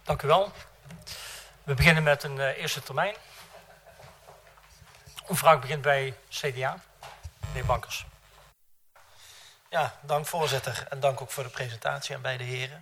Dank u wel. We beginnen met een eerste termijn. Een vraag begint bij CDA. Meneer Bankers. Ja, dank voorzitter. En dank ook voor de presentatie aan beide heren.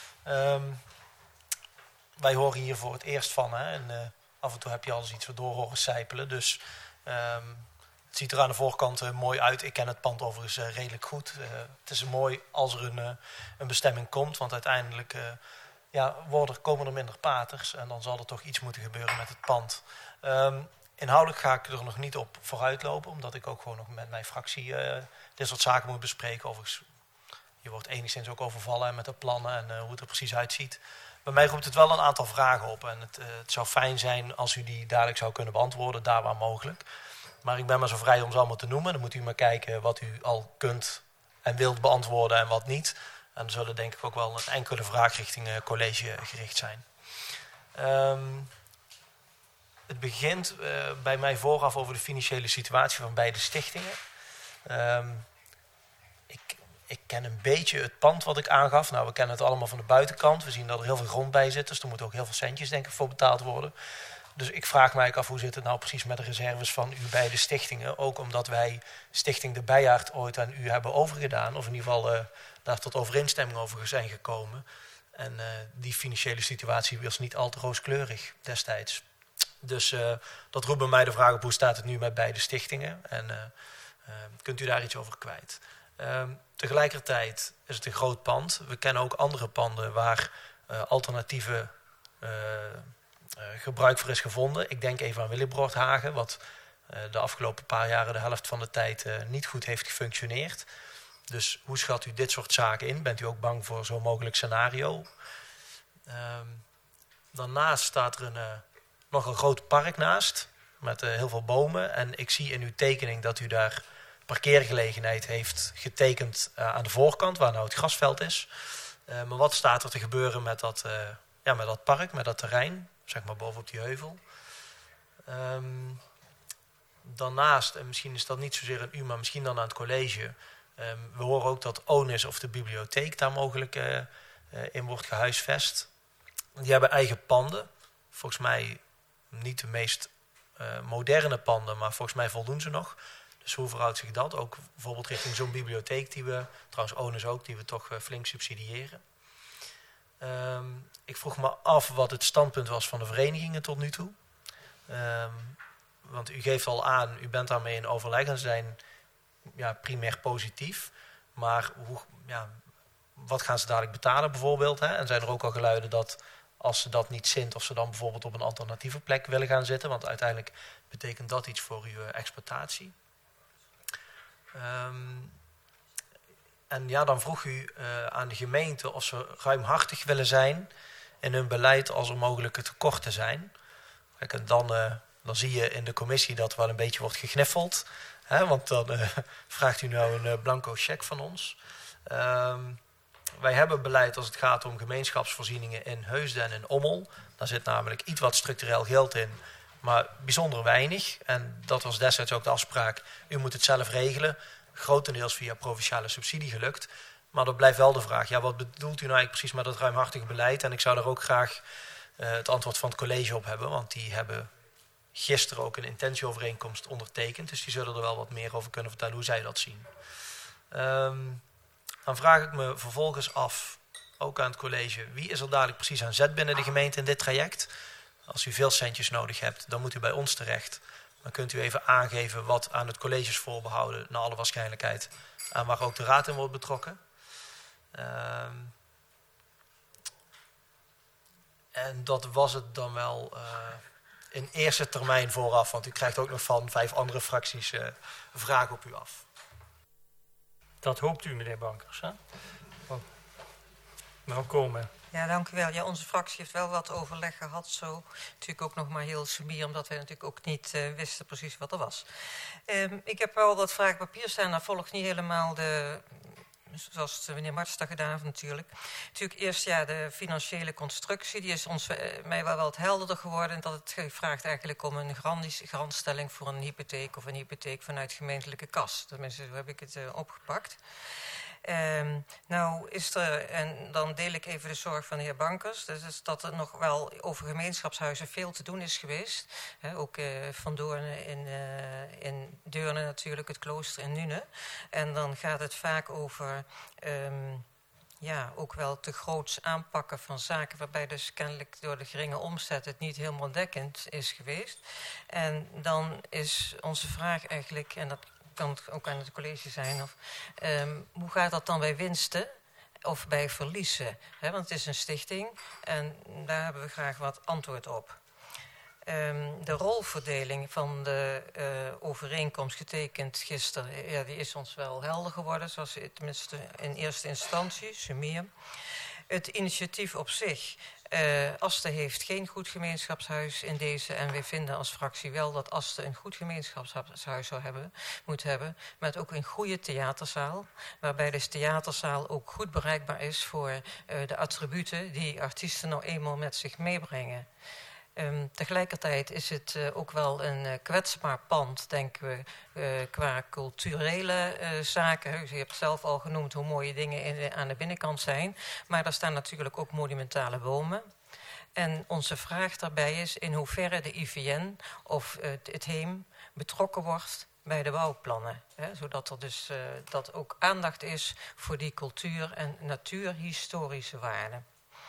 Wij horen hier voor het eerst van. Hè, en af en toe heb je al eens iets door horen sijpelen. Dus het ziet er aan de voorkant mooi uit. Ik ken het pand overigens redelijk goed. Het is mooi als er een bestemming komt. Want uiteindelijk komen er minder paters. En dan zal er toch iets moeten gebeuren met het pand. Inhoudelijk ga ik er nog niet op vooruitlopen. Omdat ik ook gewoon nog met mijn fractie dit soort zaken moet bespreken. Overigens, je wordt enigszins ook overvallen met de plannen en hoe het er precies uitziet. Bij mij roept het wel een aantal vragen op. En het zou fijn zijn als u die dadelijk zou kunnen beantwoorden, daar waar mogelijk. Maar ik ben maar zo vrij om ze allemaal te noemen. Dan moet u maar kijken wat u al kunt en wilt beantwoorden en wat niet. En er zullen denk ik ook wel een enkele vraag richting college gericht zijn. Het begint bij mij vooraf over de financiële situatie van beide stichtingen. Ik ken een beetje het pand wat ik aangaf. Nou, we kennen het allemaal van de buitenkant. We zien dat er heel veel grond bij zit. Dus er moeten ook heel veel centjes denk ik voor betaald worden. Dus ik vraag mij af hoe zit het nou precies met de reserves van uw beide stichtingen. Ook omdat wij Stichting de Bijaard ooit aan u hebben overgedaan. Of in ieder geval daar tot overeenstemming over zijn gekomen. En die financiële situatie was niet al te rooskleurig destijds. Dus dat roept bij mij de vraag op hoe staat het nu met beide stichtingen. En kunt u daar iets over kwijt. Tegelijkertijd is het een groot pand. We kennen ook andere panden waar alternatieve gebruik voor is gevonden. Ik denk even aan Willibrordhagen, wat de afgelopen paar jaren de helft van de tijd niet goed heeft gefunctioneerd. Dus hoe schat u dit soort zaken in? Bent u ook bang voor zo'n mogelijk scenario? Daarnaast staat er nog een groot park naast, met heel veel bomen. En ik zie in uw tekening dat u daar parkeergelegenheid heeft getekend aan de voorkant, waar nou het grasveld is. Maar wat staat er te gebeuren met dat park, met dat terrein, zeg maar bovenop die heuvel? Daarnaast, en misschien is dat niet zozeer aan u, maar misschien dan aan het college. We horen ook dat ONIS of de bibliotheek daar mogelijk in wordt gehuisvest. Die hebben eigen panden. Volgens mij niet de meest moderne panden, maar volgens mij voldoen ze nog. Dus hoe verhoudt zich dat? Ook bijvoorbeeld richting zo'n bibliotheek die we, trouwens ONIS ook, die we toch flink subsidiëren. Ik vroeg me af wat het standpunt was van de verenigingen tot nu toe. Want u geeft al aan, u bent daarmee in overleg en zijn primair positief. Maar wat gaan ze dadelijk betalen bijvoorbeeld? Hè? En zijn er ook al geluiden dat als ze dat niet zint, of ze dan bijvoorbeeld op een alternatieve plek willen gaan zitten? Want uiteindelijk betekent dat iets voor uw exploitatie. En dan vroeg u aan de gemeente of ze ruimhartig willen zijn in hun beleid als er mogelijke tekorten zijn. Kijk, en dan zie je in de commissie dat er wel een beetje wordt gegniffeld. Hè, want dan vraagt u nou een blanco cheque van ons. Wij hebben beleid als het gaat om gemeenschapsvoorzieningen in Heusden en in Ommel. Daar zit namelijk iets wat structureel geld in, maar bijzonder weinig. En dat was destijds ook de afspraak. U moet het zelf regelen. Grotendeels via provinciale subsidie gelukt. Maar er blijft wel de vraag, wat bedoelt u nou eigenlijk precies met dat ruimhartige beleid? En ik zou daar ook graag het antwoord van het college op hebben. Want die hebben gisteren ook een intentieovereenkomst ondertekend. Dus die zullen er wel wat meer over kunnen vertellen hoe zij dat zien. Dan vraag ik me vervolgens af, ook aan het college, wie is er dadelijk precies aan zet binnen de gemeente in dit traject? Als u veel centjes nodig hebt, dan moet u bij ons terecht. Dan kunt u even aangeven wat aan het college is voorbehouden, naar alle waarschijnlijkheid. En waar ook de raad in wordt betrokken. En dat was het dan wel in eerste termijn vooraf. Want u krijgt ook nog van 5 andere fracties vragen op u af. Dat hoopt u, meneer Bankers. Hè? Mevrouw Komen. Ja, dank u wel. Ja, onze fractie heeft wel wat overleg gehad. Zo natuurlijk ook nog maar heel subier, omdat wij natuurlijk ook niet wisten precies wat er was. Ik heb wel wat vragen op papier staan. Dat volgt niet helemaal zoals meneer Martens dat gedaan heeft natuurlijk. Natuurlijk eerst de financiële constructie. Die is mij wel wat helderder geworden. Dat het vraagt eigenlijk om een garantstelling voor een hypotheek of een hypotheek vanuit gemeentelijke kas. Tenminste, zo heb ik het opgepakt. Nou is er, en dan deel ik even de zorg van de heer Bankers, dus dat er nog wel over gemeenschapshuizen veel te doen is geweest. Ook Van Doorn in Deurne natuurlijk, het klooster in Nune. En dan gaat het vaak over ook wel te groots aanpakken van zaken, waarbij dus kennelijk door de geringe omzet het niet helemaal dekkend is geweest. En dan is onze vraag eigenlijk, en dat kan ook aan het college zijn, hoe gaat dat dan bij winsten of bij verliezen? Want het is een stichting en daar hebben we graag wat antwoord op. De rolverdeling van de overeenkomst getekend gisteren, die is ons wel helder geworden, zoals tenminste in eerste instantie, sumier. Het initiatief op zich, Asten heeft geen goed gemeenschapshuis in deze en wij vinden als fractie wel dat Asten een goed gemeenschapshuis moet hebben, met ook een goede theaterzaal, waarbij dus theaterzaal ook goed bereikbaar is voor de attributen die artiesten nou eenmaal met zich meebrengen. Tegelijkertijd is het ook wel een kwetsbaar pand, denken we, qua culturele zaken. U hebt zelf al genoemd hoe mooie dingen aan de binnenkant zijn. Maar daar staan natuurlijk ook monumentale bomen. En onze vraag daarbij is in hoeverre de IVN of het HEEM betrokken wordt bij de bouwplannen. Zodat er dus dat ook aandacht is voor die cultuur- en natuurhistorische waarden.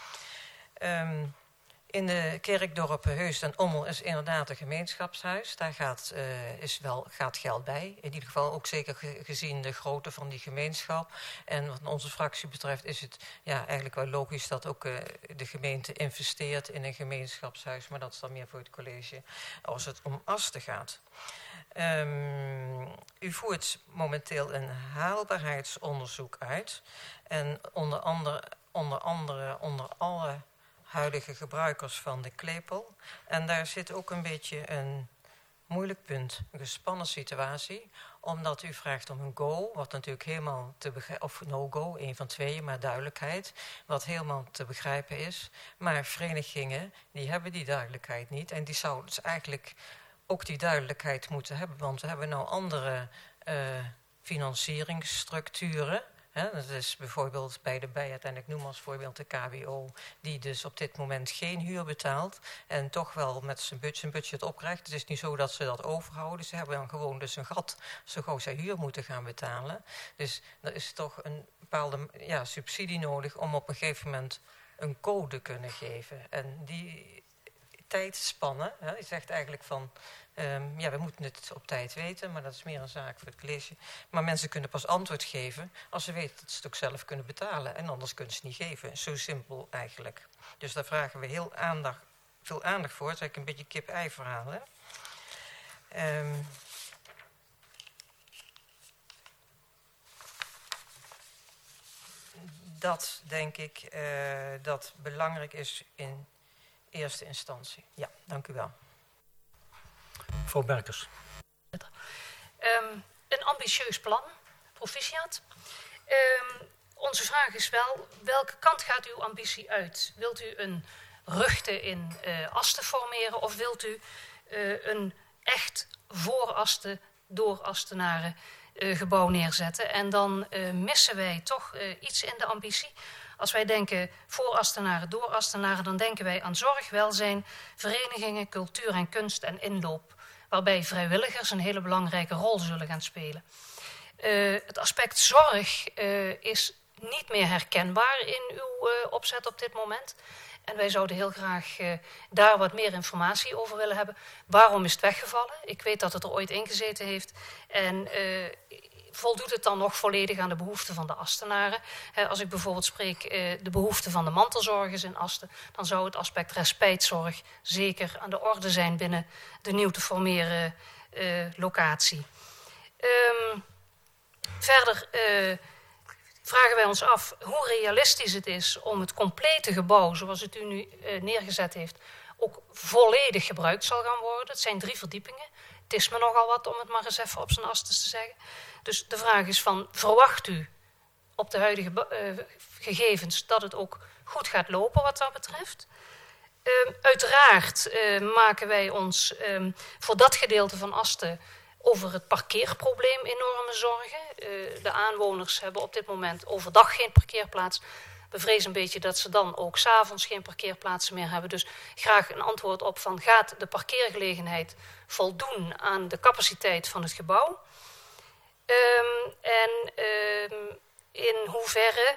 In de kerkdorpen Heusden en Ommel is inderdaad een gemeenschapshuis. Daar gaat geld bij. In ieder geval ook zeker gezien de grootte van die gemeenschap. En wat onze fractie betreft is het eigenlijk wel logisch dat ook de gemeente investeert in een gemeenschapshuis. Maar dat is dan meer voor het college als het om Asten gaat. U voert momenteel een haalbaarheidsonderzoek uit. En onder alle huidige gebruikers van de Klepel. En daar zit ook een beetje een moeilijk punt, een gespannen situatie, omdat u vraagt om een go, wat natuurlijk helemaal te begrijpen, of no-go, een van tweeën, maar duidelijkheid, wat helemaal te begrijpen is. Maar verenigingen, die hebben die duidelijkheid niet en die zouden dus eigenlijk ook die duidelijkheid moeten hebben, want we hebben nou andere financieringsstructuren. Dat is bijvoorbeeld bij de Bijet, en ik noem als voorbeeld de KWO, die dus op dit moment geen huur betaalt en toch wel met zijn budget opkrijgt. Het is niet zo dat ze dat overhouden. Ze hebben dan gewoon dus een gat zo gauw zij huur moeten gaan betalen. Dus er is toch een bepaalde subsidie nodig om op een gegeven moment een code te kunnen geven. En die tijdspannen, die zegt eigenlijk van we moeten het op tijd weten, maar dat is meer een zaak voor het college. Maar mensen kunnen pas antwoord geven als ze weten dat ze het ook zelf kunnen betalen. En anders kunnen ze het niet geven. Zo simpel eigenlijk. Dus daar vragen we veel aandacht voor. Het is eigenlijk een beetje kip-ei verhaal. Dat denk ik dat belangrijk is in eerste instantie. Ja, dank u wel. Mevrouw Berkers. Een ambitieus plan, proficiat. Onze vraag is wel, welke kant gaat uw ambitie uit? Wilt u een rugte in Asten formeren of wilt u een echt voor Asten, door Astenaren gebouw neerzetten? En dan missen wij toch iets in de ambitie. Als wij denken voor Astenaren, door Astenaren, dan denken wij aan zorg, welzijn, verenigingen, cultuur en kunst en inloop, waarbij vrijwilligers een hele belangrijke rol zullen gaan spelen. Het aspect zorg is niet meer herkenbaar in uw opzet op dit moment. En wij zouden heel graag daar wat meer informatie over willen hebben. Waarom is het weggevallen? Ik weet dat het er ooit ingezeten heeft. En voldoet het dan nog volledig aan de behoeften van de Astenaren? Als ik bijvoorbeeld spreek de behoeften van de mantelzorgers in Asten, dan zou het aspect respijtzorg zeker aan de orde zijn binnen de nieuw te formeren locatie. Verder vragen wij ons af hoe realistisch het is om het complete gebouw, zoals het u nu neergezet heeft, ook volledig gebruikt zal gaan worden. Het zijn 3 verdiepingen. Het is me nogal wat om het maar eens even op zijn Astens te zeggen. Dus de vraag is van, verwacht u op de huidige gegevens dat het ook goed gaat lopen wat dat betreft? Uiteraard maken wij ons voor dat gedeelte van Asten over het parkeerprobleem enorme zorgen. De aanwoners hebben op dit moment overdag geen parkeerplaats. We vrezen een beetje dat ze dan ook 's avonds geen parkeerplaatsen meer hebben. Dus graag een antwoord op van, gaat de parkeergelegenheid voldoen aan de capaciteit van het gebouw? In hoeverre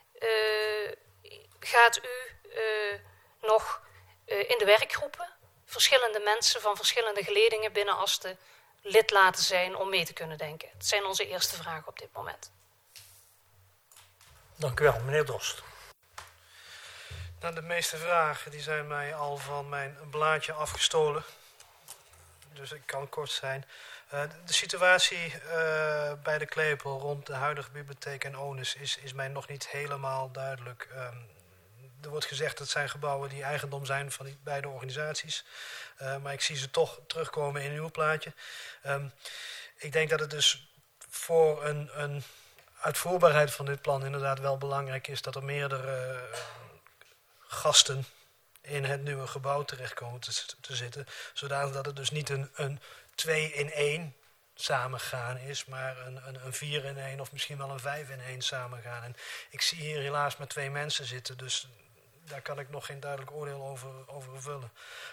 gaat u nog in de werkgroepen verschillende mensen van verschillende geledingen binnen Asten lid laten zijn om mee te kunnen denken? Dat zijn onze eerste vragen op dit moment. Dank u wel, meneer Drost. Nou, de meeste vragen die zijn mij al van mijn blaadje afgestolen. Dus ik kan kort zijn. De situatie bij de Klepel rond de huidige bibliotheek en Onus is mij nog niet helemaal duidelijk. Er wordt gezegd dat het zijn gebouwen die eigendom zijn van die beide organisaties. Maar ik zie ze toch terugkomen in uw plaatje. Ik denk dat het dus voor een uitvoerbaarheid van dit plan inderdaad wel belangrijk is dat er meerdere gasten in het nieuwe gebouw terechtkomen te zitten. Zodanig dat het dus niet een 2-in-1 samengaan is, maar een 4-in-1 of misschien wel een 5-in-1 samengaan. En ik zie hier helaas maar 2 mensen zitten, dus daar kan ik nog geen duidelijk oordeel over vullen.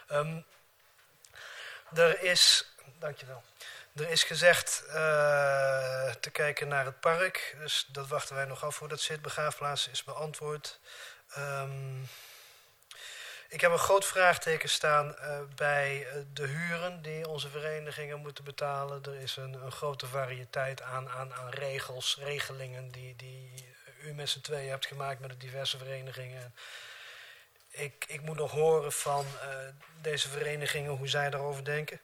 Dankjewel. Er is gezegd te kijken naar het park, dus dat wachten wij nog af voordat zitbegraafplaats is beantwoord. Ik heb een groot vraagteken staan bij de huren die onze verenigingen moeten betalen. Er is een grote variëteit aan regels, regelingen die u met z'n tweeën hebt gemaakt met de diverse verenigingen. Ik moet nog horen van deze verenigingen hoe zij daarover denken.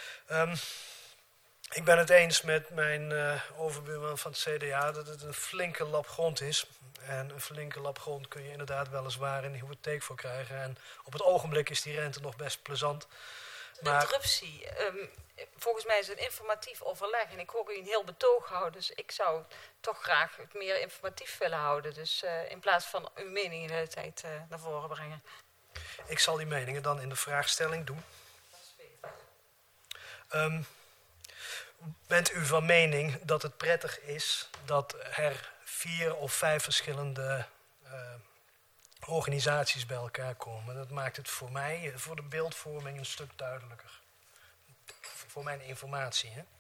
Ik ben het eens met mijn overbuurman van het CDA dat het een flinke lap grond is. En een flinke lap grond kun je inderdaad weliswaar een hypotheek voor krijgen. En op het ogenblik is die rente nog best plezant. Maar interruptie. Volgens mij is het een informatief overleg. En ik hoor u een heel betoog houden. Dus ik zou toch graag het meer informatief willen houden. Dus in plaats van uw mening de hele tijd naar voren brengen. Ik zal die meningen dan in de vraagstelling doen. Bent u van mening dat het prettig is dat er 4 of 5 verschillende organisaties bij elkaar komen? Dat maakt het voor mij, voor de beeldvorming, een stuk duidelijker. Voor mijn informatie. Hè?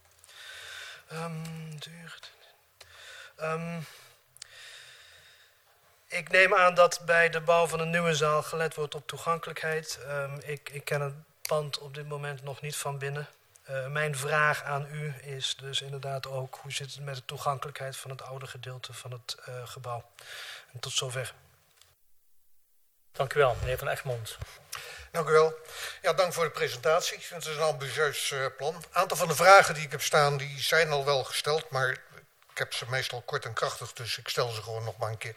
Ik neem aan dat bij de bouw van een nieuwe zaal gelet wordt op toegankelijkheid. Ik ken het pand op dit moment nog niet van binnen. Mijn vraag aan u is dus inderdaad ook, hoe zit het met de toegankelijkheid van het oude gedeelte van het gebouw? En tot zover. Dank u wel, meneer Van Egmond. Dank u wel. Ja, dank voor de presentatie. Het is een ambitieus plan. Een aantal van de vragen die ik heb staan, die zijn al wel gesteld, maar ik heb ze meestal kort en krachtig, dus ik stel ze gewoon nog maar een keer.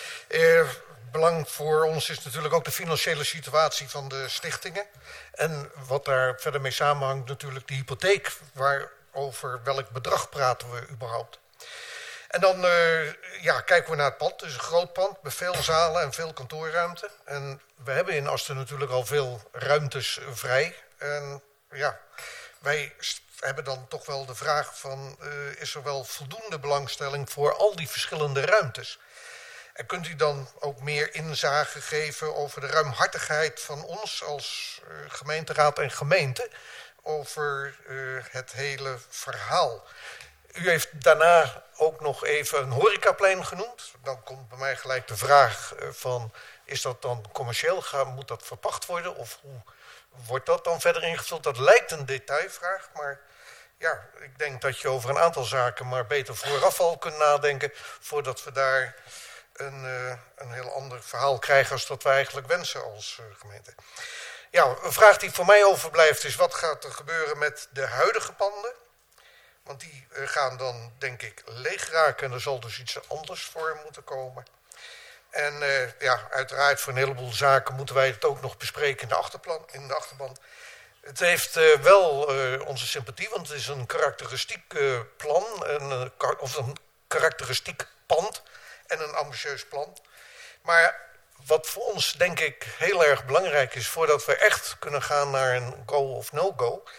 Belang voor ons is natuurlijk ook de financiële situatie van de stichtingen. En wat daar verder mee samenhangt natuurlijk de hypotheek. Over welk bedrag praten we überhaupt? En dan kijken we naar het pand. Het is een groot pand met veel zalen en veel kantoorruimte. En we hebben in Asten natuurlijk al veel ruimtes vrij. En ja, wij hebben dan toch wel de vraag van, is er wel voldoende belangstelling voor al die verschillende ruimtes? En kunt u dan ook meer inzage geven over de ruimhartigheid van ons als gemeenteraad en gemeente over het hele verhaal? U heeft daarna ook nog even een horecaplein genoemd. Dan komt bij mij gelijk de vraag van, is dat dan commercieel? Moet dat verpacht worden? Of hoe wordt dat dan verder ingevuld? Dat lijkt een detailvraag, maar ja, ik denk dat je over een aantal zaken maar beter vooraf al kunt nadenken voordat we daar een heel ander verhaal krijgen als dat we eigenlijk wensen als gemeente. Ja, een vraag die voor mij overblijft is, wat gaat er gebeuren met de huidige panden? Want die gaan dan, denk ik, leeg raken en er zal dus iets anders voor moeten komen. En uiteraard voor een heleboel zaken moeten wij het ook nog bespreken in de achterban. Het heeft wel onze sympathie, want het is een karakteristiek plan, of een karakteristiek pand en een ambitieus plan. Maar wat voor ons, denk ik, heel erg belangrijk is voordat we echt kunnen gaan naar een go of no-go,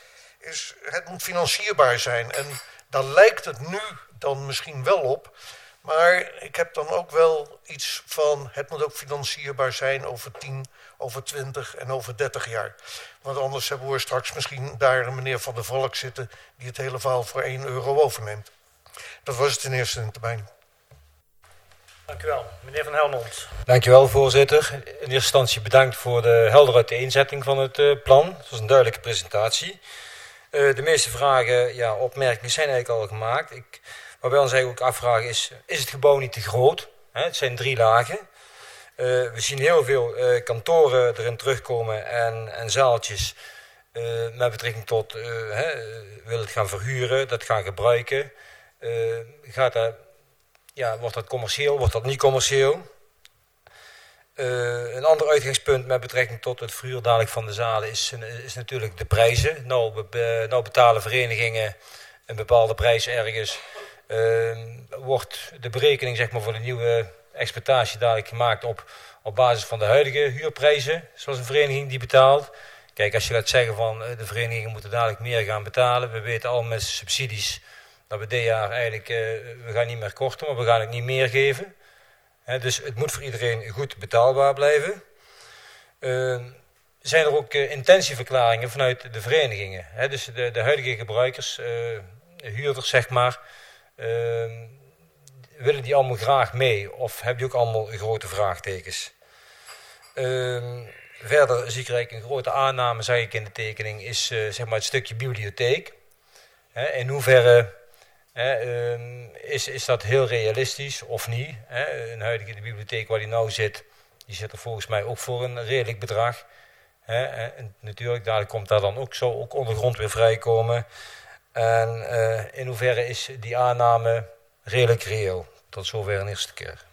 is het moet financierbaar zijn. En daar lijkt het nu dan misschien wel op. Maar ik heb dan ook wel iets van, het moet ook financierbaar zijn over 10, over 20 en over 30 jaar. Want anders hebben we straks misschien daar een meneer Van der Valk zitten die het hele verhaal voor €1 overneemt. Dat was het in eerste termijn. Dank u wel. Meneer Van Helmond. Dank u wel, voorzitter. In eerste instantie bedankt voor de heldere uiteenzetting van het plan. Het was een duidelijke presentatie. De meeste vragen, opmerkingen zijn eigenlijk al gemaakt. Wat wij ons eigenlijk ook afvragen is het gebouw niet te groot? Het zijn 3 lagen. We zien heel veel kantoren erin terugkomen en zaaltjes met betrekking tot wil het gaan verhuren, dat gaan gebruiken. Wordt dat commercieel, wordt dat niet commercieel? Een ander uitgangspunt met betrekking tot het verhuur dadelijk van de zalen is natuurlijk de prijzen. Nou betalen verenigingen een bepaalde prijs ergens. Wordt de berekening zeg maar, voor de nieuwe exploitatie dadelijk gemaakt op basis van de huidige huurprijzen, zoals een vereniging die betaalt. Kijk, als je gaat zeggen van de verenigingen moeten dadelijk meer gaan betalen. We weten al met subsidies dat we dit jaar eigenlijk, we gaan niet meer korten, maar we gaan het niet meer geven. Dus het moet voor iedereen goed betaalbaar blijven. Zijn er ook intentieverklaringen vanuit de verenigingen? Dus de huidige gebruikers, huurders zeg maar, willen die allemaal graag mee? Of heb je ook allemaal grote vraagtekens? Verder zie ik eigenlijk een grote aanname, zeg ik in de tekening, is zeg maar het stukje bibliotheek. In hoeverre is dat heel realistisch of niet? Een huidige de bibliotheek waar die nou zit, die zit er volgens mij ook voor een redelijk bedrag. En natuurlijk, dadelijk komt daar dan ook ondergrond weer vrijkomen. En in hoeverre is die aanname redelijk reëel? Tot zover een eerste keer.